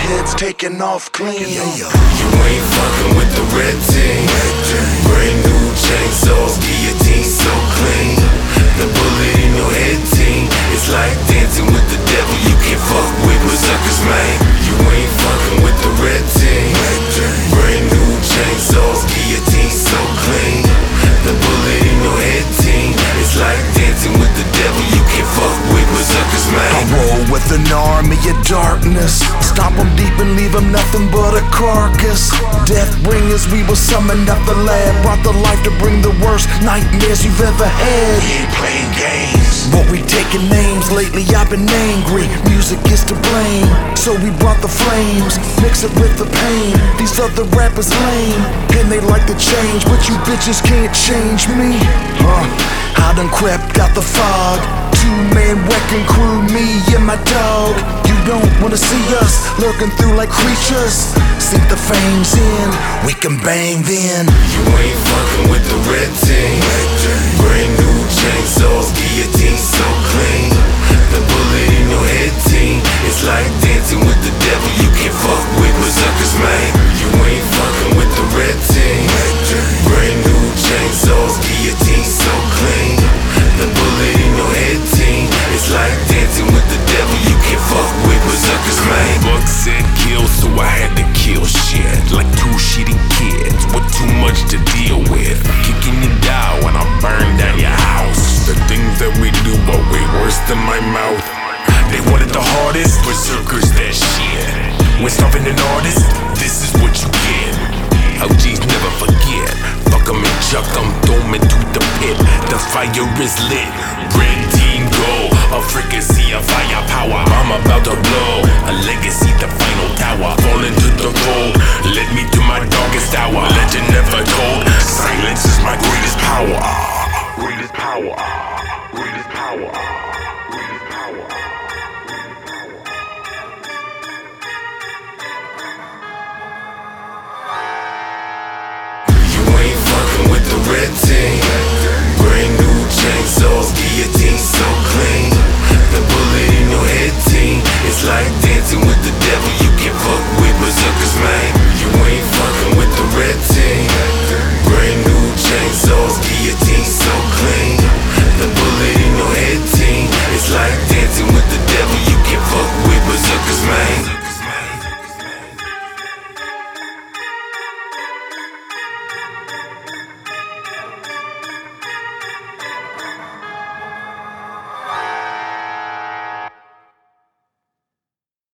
heads taken off clean. You ain't fucking with the red team. Brand new chainsaws, guillotine so clean. The bullet in your head, team. It's like dancing with the devil. You can't fuck with berserkers, man. You ain't fucking with the red team. Brand new chainsaws, guillotine so clean. The bullet in your head, team. It's like dancing with the devil. You can't fuck with berserkers, man. I roll with an army of darkness. Stomp them deep and leave them nothing but a carcass. Death bringers, we will summon up the lab. Brought the life to bring the worst nightmares you've ever had. We ain't playing games, but we taking names. Lately I've been angry, music is to blame. So we brought the flames, mix it with the pain. These other rappers lame, and they like to change, but you bitches can't change me. I done crept out the fog. Two-man wrecking crew, me and my dog. You don't wanna see us lurking through like creatures. Sink the fangs in, we can bang then. You ain't fucking with the red team. Brand new chainsaws, guillotine so clean. The bullet in your head, team. It's like dancing with the devil. You can't fuck with berserkers, man. You ain't fucking with the red team. Brand new chainsaws, guillotine so clean. The bullet in your head, team. It's like dancing with the devil. You can't fuck with berserkers, man. Buck said kill, so I had to kill shit. Like two shitty kids with too much to deal with. Kicking you down when I burn down your house. The things that we do are way worse than my mouth. They wanted the hardest, berserkers that shit. When stopping an artist, this is what you get. OGs never forget. Fuck 'em and chuck 'em, throw 'em into the pit. The fire is lit, red team go. A frequency of firepower, I'm about to blow. A legacy, the final tower. Fall into the cold, led me to my darkest hour. Legend never told, silence is my greatest power. Greatest power, greatest power, greatest power. You ain't fucking with the red team.